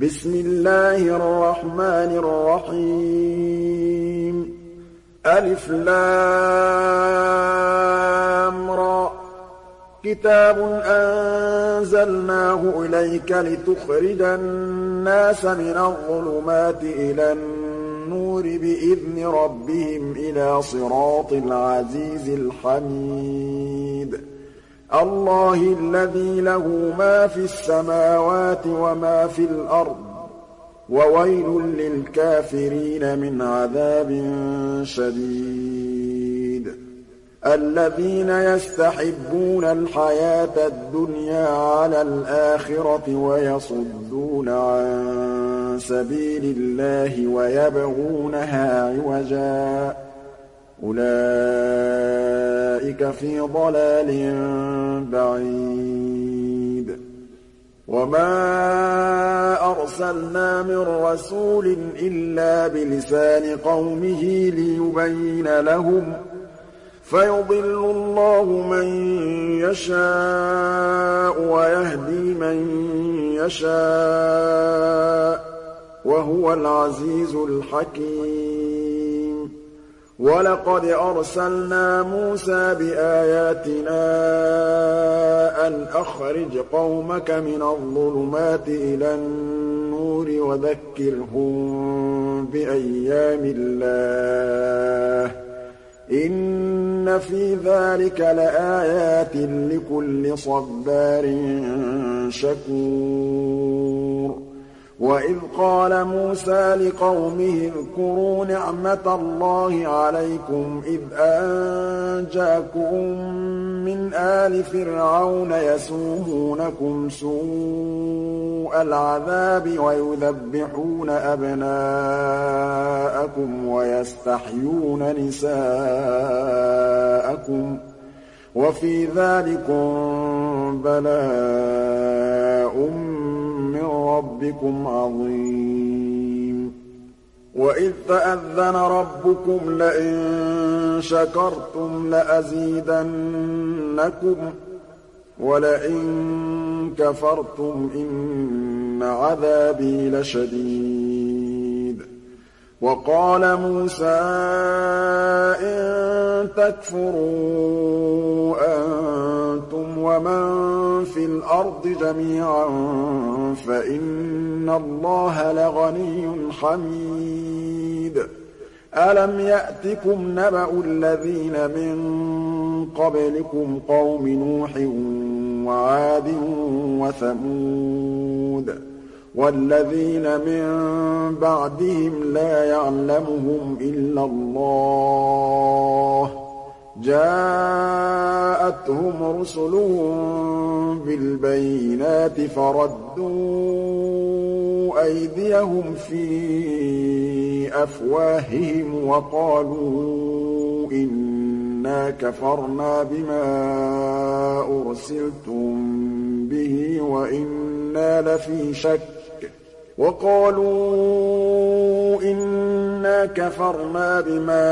بسم الله الرحمن الرحيم ألف لام را كتاب أنزلناه إليك لتخرج الناس من الظلمات إلى النور بإذن ربهم إلى صراط العزيز الحميد الله الذي له ما في السماوات وما في الأرض وويل للكافرين من عذاب شديد الذين يستحبون الحياة الدنيا على الآخرة ويصدون عن سبيل الله ويبغونها عوجا أولئك في ضلال بعيد وما أرسلنا من رسول إلا بلسان قومه ليبين لهم فيضل الله من يشاء ويهدي من يشاء وهو العزيز الحكيم ولقد أرسلنا موسى بآياتنا أن أخرج قومك من الظلمات إلى النور وذكرهم بأيام الله إن في ذلك لآيات لكل صبار شكور وإذ قال موسى لقومه اذكروا نعمة الله عليكم إذ أنجاكم من آل فرعون يسومونكم سوء العذاب ويذبحون أبناءكم ويستحيون نساءكم وفي ذلكم بلاء من ربكم عظيم وإذ تأذن ربكم لئن شكرتم لأزيدنكم ولئن كفرتم إن عذابي لشديد وقال موسى إن تكفروا أنتم ومن في الأرض جميعا فإن الله لغني حميد ألم يأتكم نبأ الذين من قبلكم قوم نوح وعاد وثمود والذين من بعدهم لا يعلمهم إلا الله جاءتهم رسلهم بالبينات فردوا أيديهم في أفواههم وقالوا إنا كفرنا بما أرسلتم به وإنا لفي شك وقالوا إنا كفرنا بما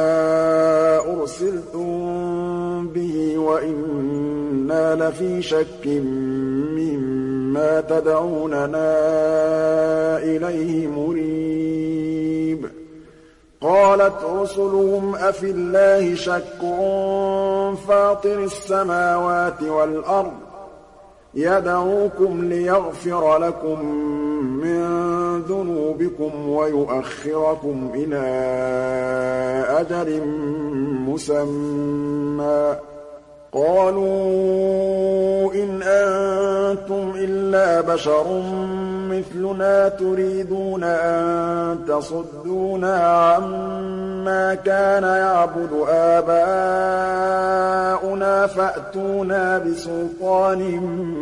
أرسلتم به وإنا لفي شك مما تدعوننا إليه مريب قالت رسلهم أفي الله شك فاطر السماوات والأرض يدعوكم ليغفر لكم من ذنوبكم ويؤخركم إلى أجل مسمى قالوا إن أنتم إلا بشر مثلنا تريدون أن تصدونا عما كان يعبد آباؤنا فأتونا بسلطان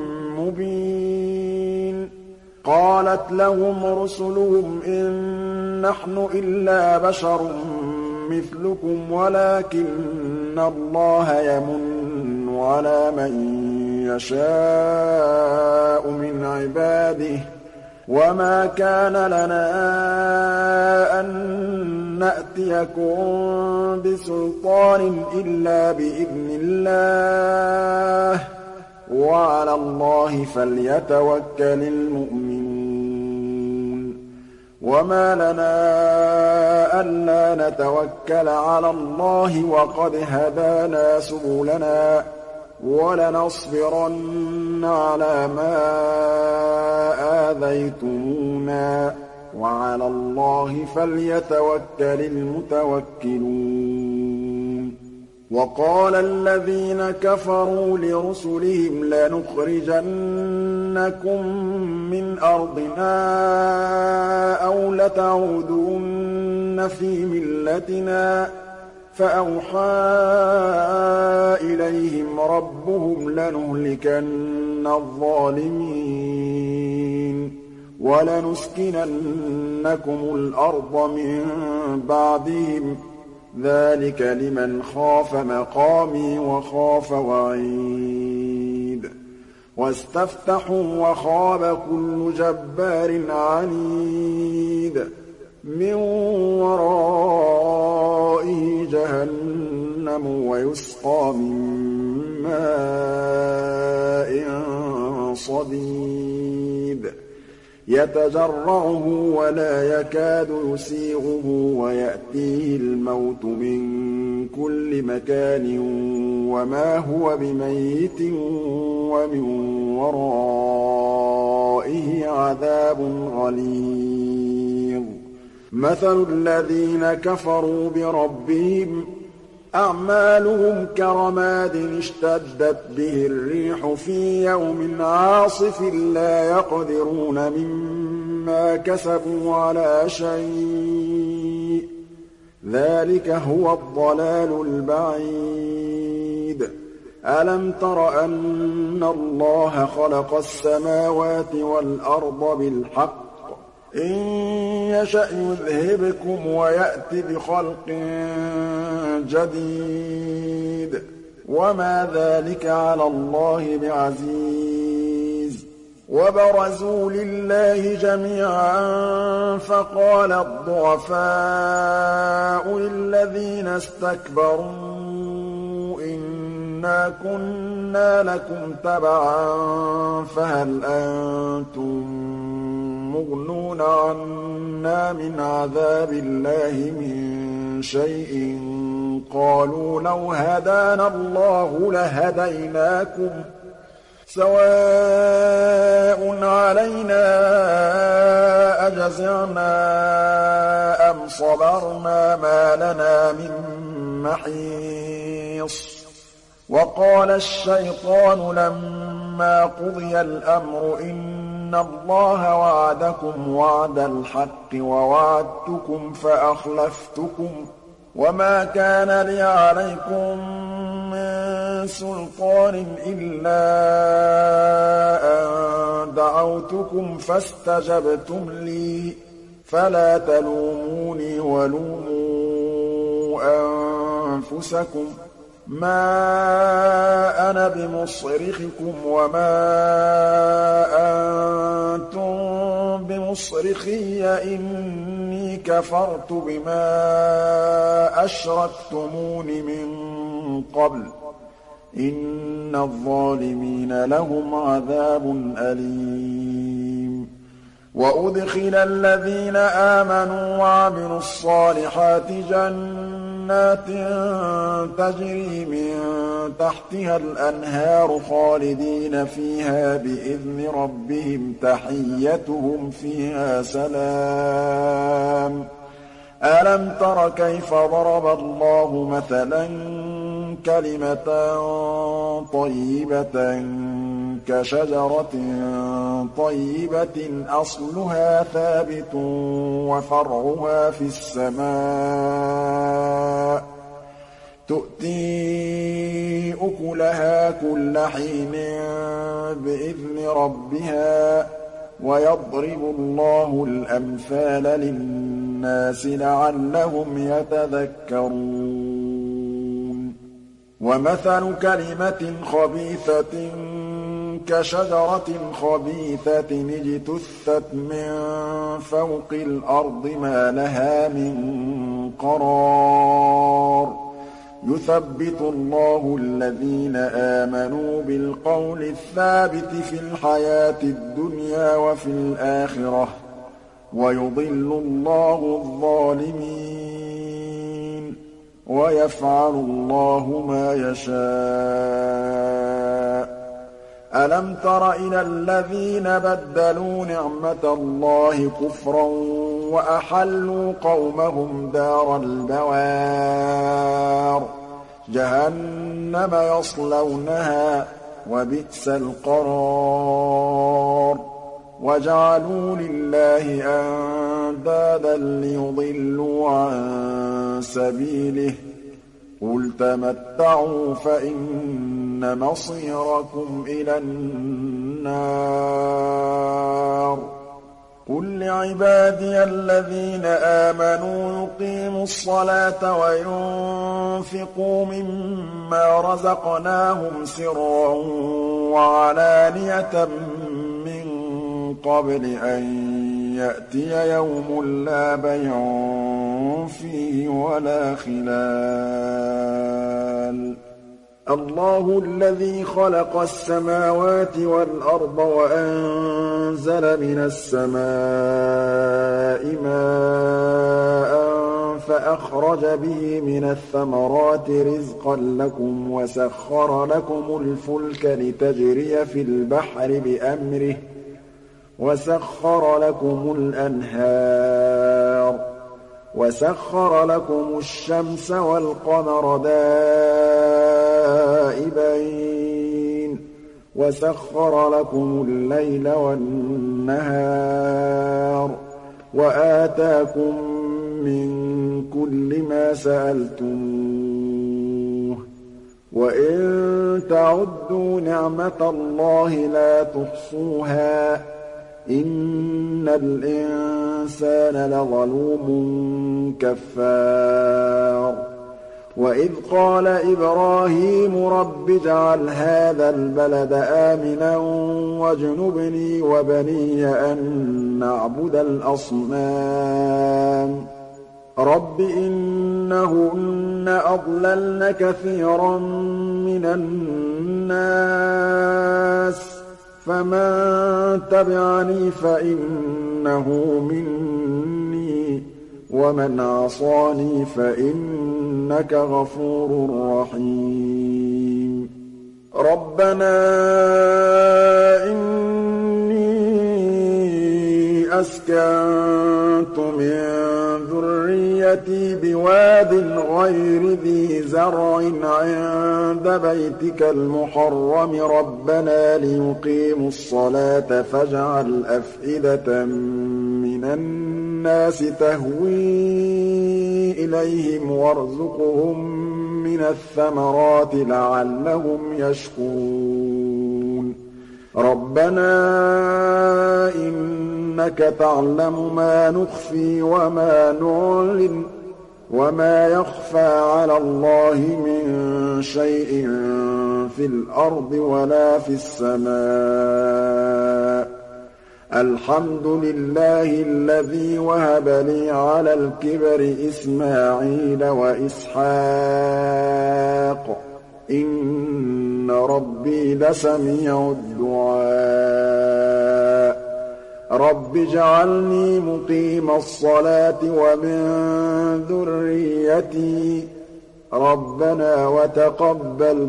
مبين قالت لهم رسلهم إن نحن إلا بشر مثلكم ولكن الله يمن على من يشاء من عباده وما كان لنا أن نأتيكم بسلطان إلا بإذن الله وعلى الله فليتوكل المؤمنون وَمَا لَنَا أَلَّا نَتَوَكَّلَ عَلَى اللَّهِ وَقَدْ هَدَانَا سُبُلَنَا وَلَنَصْبِرَنَّ عَلَىٰ مَا آذَيْتُمُونَا وَعَلَى اللَّهِ فَلْيَتَوَكَّلِ الْمُتَوَكِّلُونَ وَقَالَ الَّذِينَ كَفَرُوا لِرُسُلِهِمْ لَنُخْرِجَنَّكُم مِّنْ أَرْضِنَا أَوْ لَتَعُودُنَّ فِي مِلَّتِنَا فَأَوْحَىٰ إِلَيْهِمْ رَبُّهُمْ لَنُهْلِكَنَّ الظَّالِمِينَ وَلَنُسْكِنَنَّكُمُ الْأَرْضَ مِن بَعْدِهِمْ ۚ ذَٰلِكَ لِمَنْ خَافَ مَقَامِي وَخَافَ وَعِيدِ وَاسْتَفْتَحُوا وَخَابَ كُلُّ جَبَّارٍ عَنِيدٍ مِّن وَرَائِهِ جَهَنَّمُ وَيُسْقَىٰ مِن مَّاءٍ صَدِيدٍ يَتَجَرَّعُهُ وَلَا يَكَادُ يُسِيغُهُ وَيَأْتِيهِ الْمَوْتُ مِن كُلِّ مَكَانٍ وَمَا هُوَ بِمَيِّتٍ وَمِن وَرَائِهِ عَذَابٌ غَلِيظٌ مَثَلُ الَّذِينَ كَفَرُوا بِرَبِّهِمْ أَعْمَالُهُمْ كَرَمَادٍ اشْتَدَّتْ بِهِ الرِّيحُ فِي يَوْمٍ عَاصِفٍ لَّا يَقْدِرُونَ مِمَّا كَسَبُوا عَلَىٰ شَيْءٍ ۚ ذَٰلِكَ هُوَ الضَّلَالُ الْبَعِيدُ أَلَمْ تَرَ أَنَّ اللَّهَ خَلَقَ السَّمَاوَاتِ وَالْأَرْضَ بِالْحَقِّ ۚ إِن يَشَأْ يُذْهِبْكُمْ وَيَأْتِ بِخَلْقٍ جَدِيدٍ ۚ وَمَا ذَٰلِكَ عَلَى اللَّهِ بِعَزِيزٍ وَبَرَزُوا لِلَّهِ جَمِيعًا فَقَالَ الضُّعَفَاءُ لِلَّذِينَ اسْتَكْبَرُوا إِنَّا كُنَّا لَكُمْ تَبَعًا فَهَلْ أَنتُم مُّغْنُونَ عَنَّا مِنْ عَذَابِ اللَّهِ مِن شَيْءٍ قَالُوا لَوْ هَدَانَا اللَّهُ لَهَدَيْنَاكُمْ سَوَاءٌ عَلَيْنَا أَجَزِعْنَا أَمْ صَبَرْنَا مَا لَنَا مِن مَّحِيصٍ وَقَالَ الشَّيْطَانُ لَمَّا قُضِيَ الْأَمْرُ إِنَّ اللَّهَ وَعَدَكُمْ وَعْدَ الْحَقِّ وَوَعَدتُّكُمْ فَأَخْلَفْتُكُمْ وَمَا كَانَ لِيَ عَلَيْكُم مِّن سُلْطَانٍ إِلَّا أَن دَعَوْتُكُمْ فَاسْتَجَبْتُمْ لِي ۖ فَلَا تَلُومُونِي وَلُومُوا أَنفُسَكُم ۖ مَّا أَنَا بِمُصْرِخِكُمْ وَمَا أَنتُم بِمُصْرِخِيَّ ۖ إِنِّي كَفَرْتُ بِمَا أَشْرَكْتُمُونِ مِن قَبْلُ ۗ إِنَّ الظَّالِمِينَ لَهُمْ عَذَابٌ أَلِيمٌ وَأُدْخِلَ الَّذِينَ آمَنُوا وَعَمِلُوا الصَّالِحَاتِ جَنَّاتٍ تَجْرِي مِن تَحْتِهَا الْأَنْهَارُ خَالِدِينَ فِيهَا بِإِذْنِ رَبِّهِمْ تَحِيَّتُهُمْ فِيهَا سَلَامٌ أَلَمْ تَرَ كَيْفَ ضَرَبَ اللَّهُ مَثَلًا كَلِمَةً طَيِّبَةً كَشَجَرَةٍ طَيِّبَةٍ أَصْلُهَا ثَابِتٌ وَفَرْعُهَا فِي السَّمَاءِ تُؤْتِي أُكُلَهَا كُلَّ حِينٍ بِإِذْنِ رَبِّهَا وَيَضْرِبُ اللَّهُ الْأَمْثَالَ لِلنَّاسِ لَعَلَّهُمْ يَتَذَكَّرُونَ وَمَثَلُ كَلِمَةٍ خَبِيثَةٍ كَشَجَرَةٍ خَبِيثَةٍ اجْتُثَّتْ مِن فَوْقِ الْأَرْضِ مَا لَهَا مِن قَرَارٍ يُثَبِّتُ اللَّهُ الَّذِينَ آمَنُوا بِالْقَوْلِ الثَّابِتِ فِي الْحَيَاةِ الدُّنْيَا وَفِي الْآخِرَةِ ۖ وَيُضِلُّ اللَّهُ الظَّالِمِينَ وَيَفْعَلُ اللَّهُ مَا يَشَاءُ أَلَمْ تَرَ إِلَى الَّذِينَ بَدَّلُوا نِعْمَةَ اللَّهِ كُفْرًا وَأَحَلُّوا قَوْمَهُمْ دَارَ الْبَوَارِ جَهَنَّمَ يَصْلَوْنَهَا وَبِئْسَ الْقَرَارُ وَجَعَلُوا لِلَّهِ أَندَادًا لِّيُضِلُّوا عَن سَبِيلِهِ قُلْ تَمَتَّعُوا فَإِنَّ مَصِيرَكُمْ إِلَى النَّارِ قُل لِّعِبَادِيَ الَّذِينَ آمَنُوا يُقِيمُوا الصَّلَاةَ وَيُنفِقُوا مِمَّا رَزَقْنَاهُمْ سِرًّا وَعَلَانِيَةً مِّن قَبْلِ أَن يَأْتِيَ يَوْمٌ لَّا بَيْعٌ فِيهِ وَلَا خِلَالٌ اللَّهُ الَّذِي خَلَقَ السَّمَاوَاتِ وَالْأَرْضَ وَأَنزَلَ مِنَ السَّمَاءِ مَاءً فَأَخْرَجَ بِهِ مِنَ الثَّمَرَاتِ رِزْقًا لَّكُمْ وَسَخَّرَ لَكُمُ الْفُلْكَ لِتَجْرِيَ فِي الْبَحْرِ بِأَمْرِهِ وَسَخَّرَ لَكُمُ الْأَنْهَارَ وَسَخَّرَ لَكُمُ الشَّمْسَ وَالْقَمَرَ دَائِبَيْنِ وَسَخَّرَ لَكُمُ اللَّيْلَ وَالنَّهَارَ وَآتَاكُم مِّن كُلِّ مَا سَأَلْتُمُوهُ وَإِن تَعُدُّوا نِعْمَةَ اللَّهِ لَا تُحْصُوهَا إِنَّ الْإِنسَانَ لَظَلُومٌ كَفَّارٌ وَإِذْ قَالَ إِبْرَاهِيمُ رَبِّ اجْعَلْ هَٰذَا الْبَلَدَ آمِنًا وَاجْنُبْنِي وَبَنِيَّ أَن نَّعْبُدَ الْأَصْنَامَ رَبِّ إِنَّهُنَّ أَضْلَلْنَ كَثِيرًا مِّنَ النَّاسِ فَمَن تَبِعَنِي فَإِنَّهُ مِنِّي وَمَنْ عَصَانِي فَإِنَّكَ غَفُورٌ رَّحِيمٌ رَبَّنَا إِنِّي أَسْكَنتُ مِن ذُرِّيَّتِي بِوَادٍ غَيْرِ ذِي زَرْعٍ عِندَ بَيْتِكَ الْمُحَرَّمِ رَبَّنَا لِيُقِيمُوا الصَّلَاةَ فَاجْعَلْ أَفْئِدَةً مِّنَ النَّاسِ تَهْوِي إِلَيْهِمْ وَارْزُقْهُم مِّنَ الثَّمَرَاتِ لَعَلَّهُمْ يَشْكُرُونَ رَبَّنَا إِنَّكَ تَعْلَمُ مَا نُخْفِي وَمَا نُعْلِنُ وَمَا يَخْفَىٰ عَلَى اللَّهِ مِن شَيْءٍ فِي الْأَرْضِ وَلَا فِي السَّمَاءِ الْحَمْدُ لِلَّهِ الَّذِي وَهَبَ لِي عَلَى الْكِبَرِ إِسْمَاعِيلَ وَإِسْحَاقَ إِنَّ رَبِّي لَسَمِيعُ الدُّعَاءِ رَبِّ اجْعَلْنِي مُقِيمَ الصَّلَاةِ وَمِن ذُرِّيَّتِي رَبَّنَا وَتَقَبَّلْ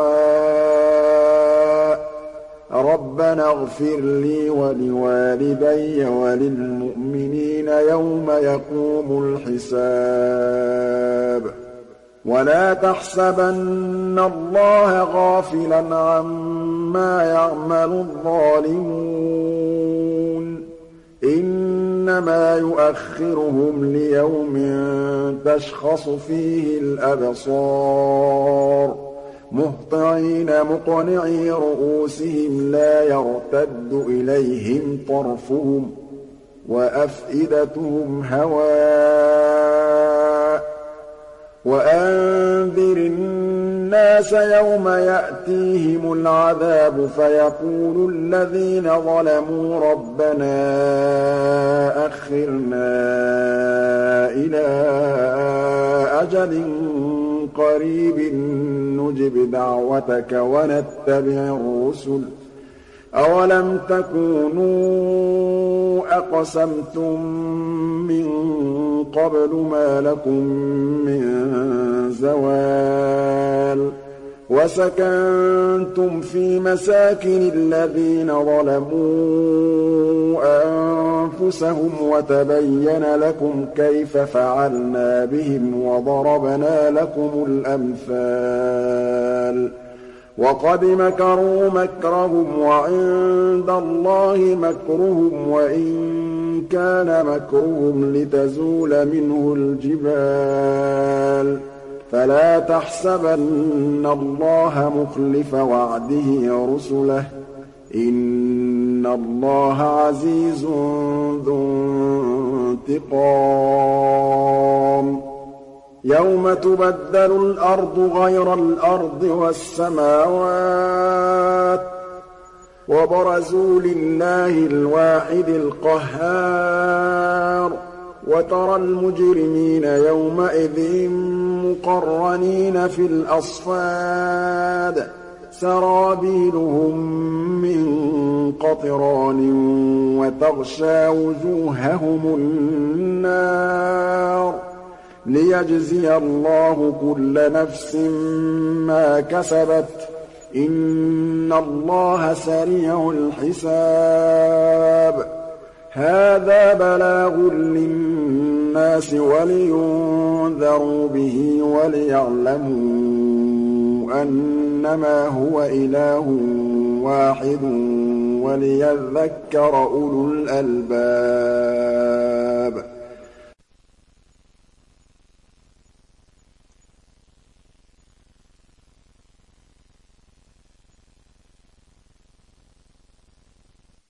دُعَاءِ رَبَّنَا اغْفِرْ لِي وَلِوَالِدَيَّ وَلِلْمُؤْمِنِينَ يَوْمَ يَقُومُ الْحِسَابُ وَلَا تَحْسَبَنَّ اللَّهَ غَافِلًا عَمَّا يَعْمَلُ الظَّالِمُونَ إِنَّمَا يُؤَخِّرُهُمْ لِيَوْمٍ تَشْخَصُ فِيهِ الْأَبْصَارُ مُهْطِعِينَ مُقْنِعِي رُءُوسِهِمْ لَا يَرْتَدُّ إِلَيْهِمْ طَرْفُهُمْ وَأَفْئِدَتُهُمْ هَوَاءٌ وَأَنذِرِ النَّاسَ يَوْمَ يَأْتِيهِمُ الْعَذَابُ فَيَقُولُ الَّذِينَ ظَلَمُوا رَبَّنَا أَخِّرْنَا إِلَىٰ أَجَلٍ قَرِيبٍ نُّجِبْ دَعْوَتَكَ وَنَتَّبِعِ الرُّسُلَ أَوَلَمْ تَكُونُوا أَقْسَمْتُم مِّن قَبْلُ مَا لَكُم مِّن زَوَالٍ وَسَكَنتُمْ فِي مَسَاكِنِ الَّذِينَ ظَلَمُوا أَنفُسَهُمْ وَتَبَيَّنَ لَكُمْ كَيْفَ فَعَلْنَا بِهِمْ وَضَرَبْنَا لَكُمُ الْأَمْثَالَ وَقَدْ مَكَرُوا مَكْرَهُمْ وَعِندَ اللَّهِ مَكْرُهُمْ وَإِن كَانَ مَكْرُهُمْ لِتَزُولَ مِنْهُ الْجِبَالُ فَلَا تَحْسَبَنَّ اللَّهَ مُخْلِفَ وَعْدِهِ رُسُلَهُ ۗ إِنَّ اللَّهَ عَزِيزٌ ذُو انتِقَامٍ يَوْمَ تُبَدَّلُ الْأَرْضُ غَيْرَ الْأَرْضِ وَالسَّمَاوَاتُ وَبَرَزُوا لِلَّهِ الْوَاحِدِ الْقَهَّارِ وَتَرَى الْمُجْرِمِينَ يَوْمَئِذٍ مُّقَرَّنِينَ فِي الْأَصْفَادِ سَرَابِيلُهُم مِّن قَطِرَانٍ وَتَغْشَىٰ وُجُوهَهُمُ النَّارُ لِيَجْزِيَ اللَّهُ كُلَّ نَفْسٍ مَّا كَسَبَتْ ۚ إِنَّ اللَّهَ سَرِيعُ الْحِسَابِ هَٰذَا بَلَاغٌ لِّلنَّاسِ وَلِيُنذَرُوا بِهِ وَلِيَعْلَمُوا أَنَّمَا هُوَ إِلَٰهٌ وَاحِدٌ وَلِيَذَّكَّرَ أُولُو الْأَلْبَابِ